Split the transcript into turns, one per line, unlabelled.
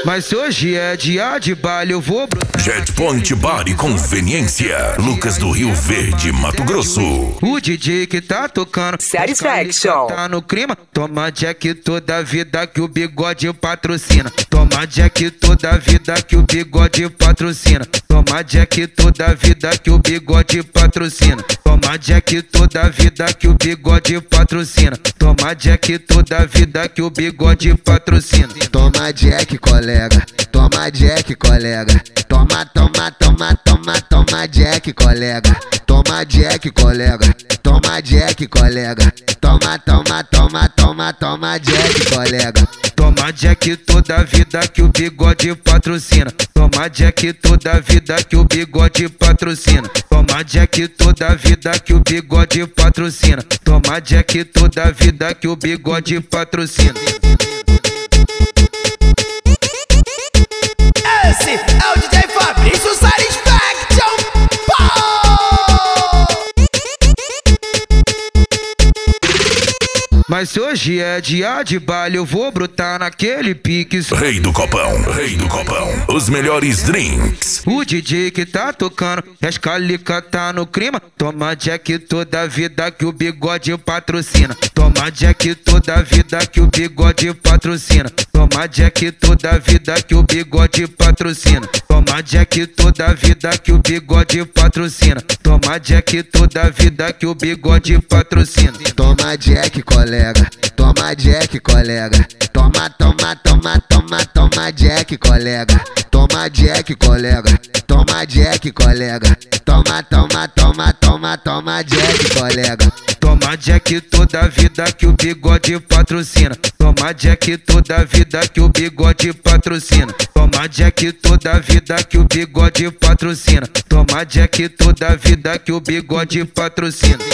Mas se hoje é dia de baile, eu vou brotar.
Jetpoint Bar e Conveniência, Lucas do Rio Verde, Mato Grosso.
O DJ que tá tocando
Satisfaction.
tá no clima. Toma Jack toda vida que o bigode patrocina. Toma Jack toda vida que o bigode patrocina. Toma Jack toda vida que o bigode patrocina. Toma Jack toda vida que o bigode patrocina. Toma Jack toda vida que o bigode patrocina.
Toma Jack, colega. Toma Jack, colega. Toma, toma, toma, toma, toma Jack, colega. Toma Jack, colega. Toma Jack, colega. Toma, toma, toma, toma, toma Jack, colega.
Toma Jack toda vida que o bigode patrocina. Toma Jack toda vida que o bigode patrocina. Toma Jack toda vida que o bigode patrocina. Toma Jack toda vida que o bigode patrocina.
Esse é o DJ Fabrício Satisfaction.
Mas se hoje é dia de baile, eu vou brotar naquele pique.
Rei do Copão, Rei do Copão. Os melhores drinks.
O DJ que tá tocando, Escalica tá no clima. Toma Jack toda vida que o bigode patrocina. Toma Jack toda vida que o bigode patrocina. Toma Jack toda vida que o bigode patrocina. Toma Jack toda vida que o bigode patrocina. Toma Jack toda vida que o bigode patrocina.
Toma Jack, colega. Toma Jack, colega. Toma, toma, toma, toma, toma Jack, colega. Toma Jack, colega. Toma Jack, colega. Toma, toma, toma, toma, toma Jack, colega.
Toma Jack toda vida que o bigode patrocina. Toma Jack toda vida que o bigode patrocina. Toma Jack toda vida que o bigode patrocina. Toma Jack toda vida que o bigode patrocina.